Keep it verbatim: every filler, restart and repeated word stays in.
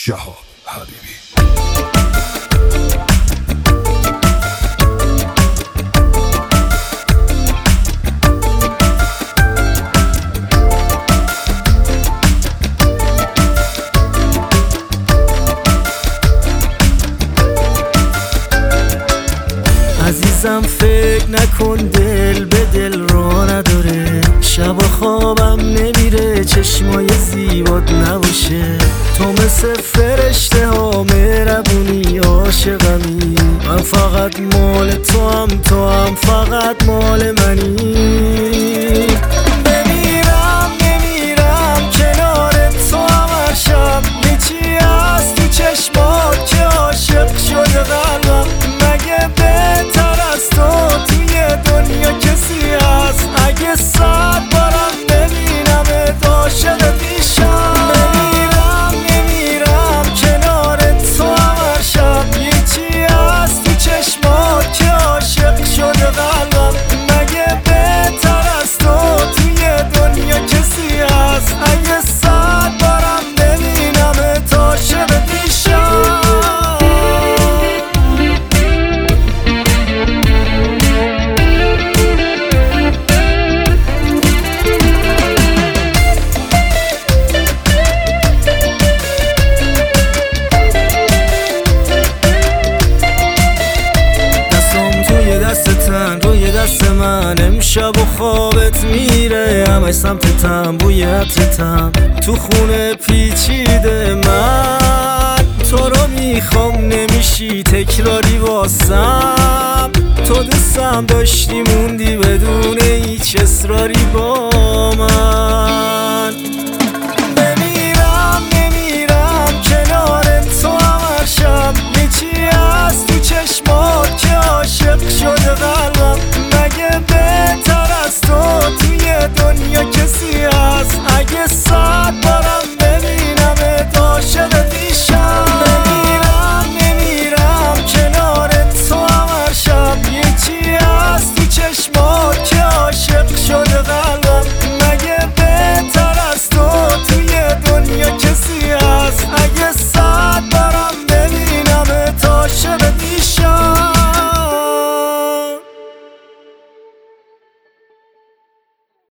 شهاب حبیبی. عزیزم فکر نکن دل به دل را نداره، شب و خوابم نمیره چشمای زیبات نباشه. تو مثل فرشته ها مهربونی عاشقمی، من فقط مال تو هم تو هم فقط مال منی. بمیرم نمیرم کنار تو هم هر شب، هیچی هست تو چشمات که عاشق شده قلبم. مگه بهتر از تو توی دنیا کسی هست؟ اگه صد بارم ببینمت عاشق میشم. بمیرم نمیرم کنار تو هم هر شب، یکی هست تو چشمات که عاشق شده قلبم. مگه بهتر از تو توی دنیا کسی هست؟ اگه صد بارم ببینمت عاشق میشم. روی دست من امشب و خوابت میره، همه سمتتم بوی عطرتم تو خونه پیچیده. من تو رو میخوام نمیشی تکراری واسم، تو دوستم داشتی موندی بدون هیچ اصراری با من.